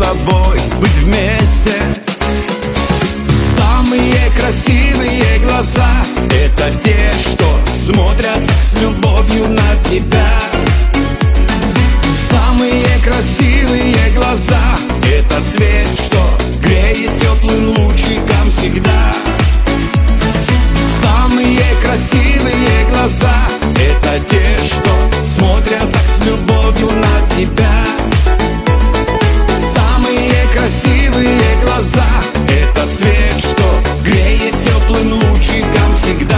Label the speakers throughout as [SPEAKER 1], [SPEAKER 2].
[SPEAKER 1] тобой быть вместе. Самые красивые глаза — это те, что смотрят с любовью на тебя. Самые красивые глаза — это свет, что греет теплым лучиком всегда. Самые красивые глаза — это те, что смотрят так с любовью на тебя. Самые красивые глаза — это свет, что греет теплым лучиком всегда.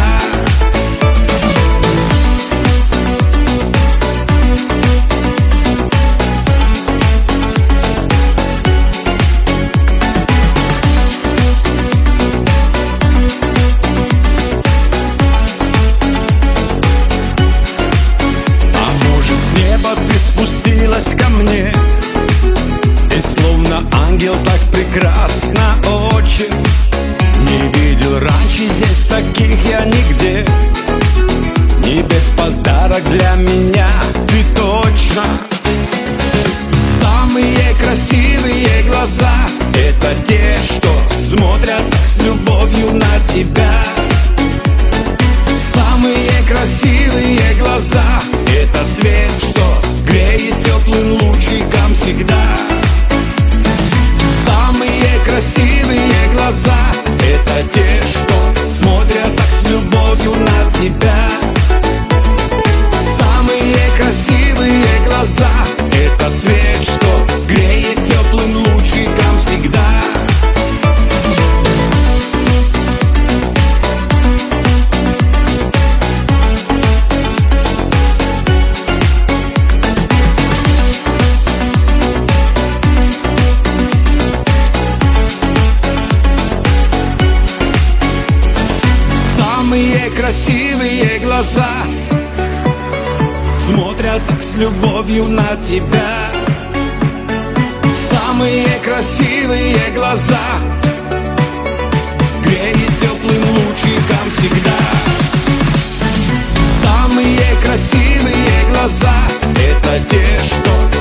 [SPEAKER 1] Ты спустилась ко мне, и словно ангел так прекрасно очень. Не видел раньше здесь таких я нигде. Небес подарок для меня, ты точно. Самые красивые глаза — это те, что смотрят с любовью на тебя. Самые красивые глаза — это свет, что греет теплым лучиком всегда. Самые красивые глаза — это те, что смотрят так с любовью на тебя. Самые красивые глаза — это свет, что греет теплым лучиком всегда. Самые красивые глаза смотрят так с любовью на тебя. Самые красивые глаза греет теплым лучиком всегда. Самые красивые глаза — это те, что